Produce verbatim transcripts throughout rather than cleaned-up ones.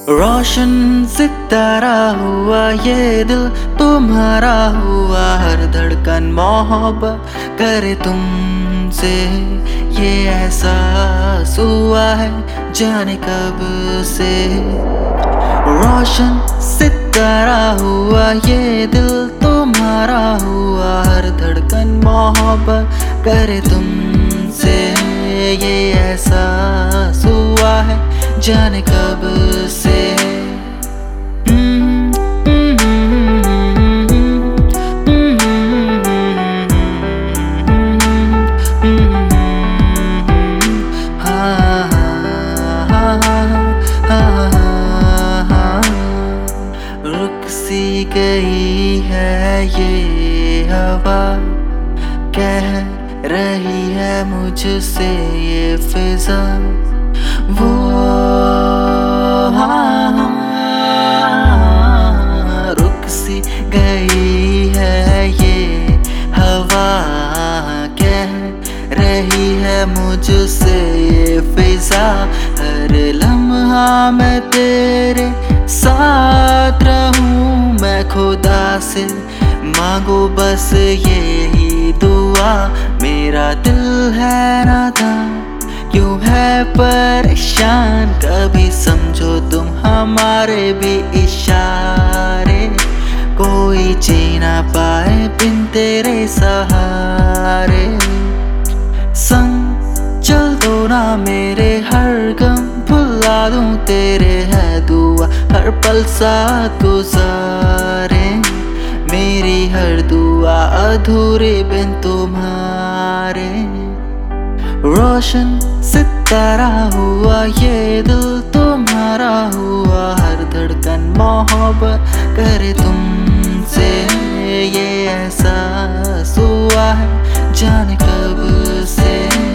रोशन सितारा हुआ ये दिल तुम्हारा हुआ, हर धड़कन मोहब्बत करे तुमसे। ये एहसास हुआ है जाने कब से। रोशन सितारा हुआ ये दिल तुम्हारा हुआ, हर धड़कन मोहब्बत करे तुमसे। ये एहसास हुआ है जाने कब से। रुक सी गई है ये हवा, कह रही है मुझसे ये फिजा। वो हाँ, रुक सी गई है ये हवा, कह रही है मुझसे ये फिजा। हर लम्हा मैं तेरे साथ रहूं, मैं खुदा से मांगू बस यही दुआ। मेरा दिल है नादान, यूं है परेशान, कभी समझो तुम हमारे भी इशारे। कोई जी ना पाए बिन तेरे सहारे। संग चल दो ना मेरे हर गम, भुला दूं तेरे है दुआ, हर पल साथ गुजारे। मेरी हर दुआ अधूरी बिन तुम्हारे। रोशन सितारा हुआ ये दिल तुम्हारा हुआ, हर धड़कन मोहब्बत करे तुमसे। ये एहसास हुआ है जाने कब से।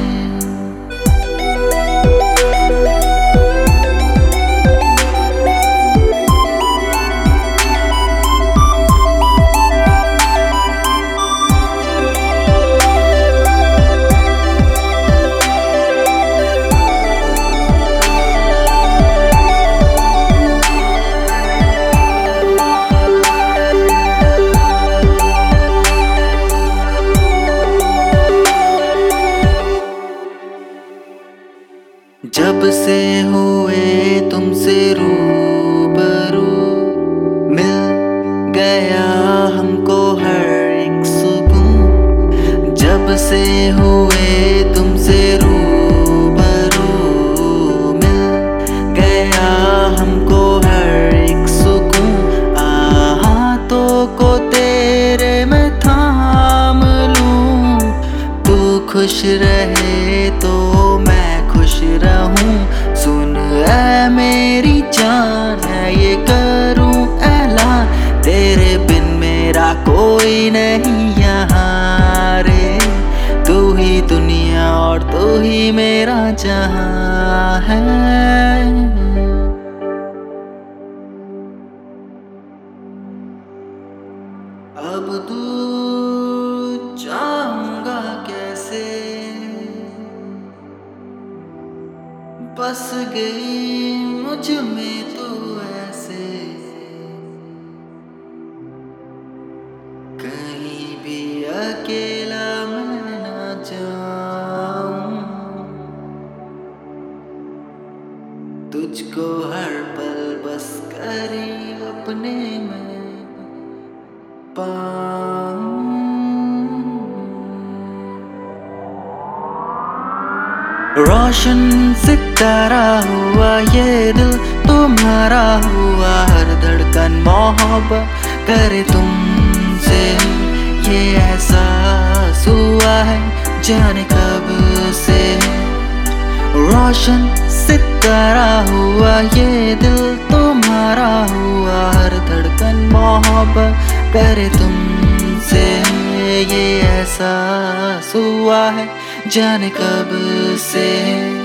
जब से हुए तुमसे रूबरू, मिल गया हमको हर एक सुकून। जब से हुए तुमसे रूबरू, मिल गया हमको हर एक सुकून। हाथों को तेरे मैं थाम लूं, तू खुश रहे तो मैं खुश रहूं। सुन ऐ मेरी जान, है ये करूं ऐलान, तेरे बिन मेरा कोई नहीं यहाँ रे। तू ही दुनिया और तू ही मेरा जहां है। अब दूर जाऊंगा कैसे, बस गई मुझ में तो ऐसे। कहीं भी अकेला मैं ना जाऊं, तुझको हर पल बस करीब अपने में पाऊं। रोशन सितारा हुआ ये दिल तुम्हारा हुआ, हर धड़कन मोहब्बत करे तुमसे। ये एहसास हुआ है जाने कब से। रोशन सितारा हुआ ये दिल तुम्हारा हुआ, हर धड़कन मोहब्बत करे तुमसे। ये एहसास हुआ है जाने कब से।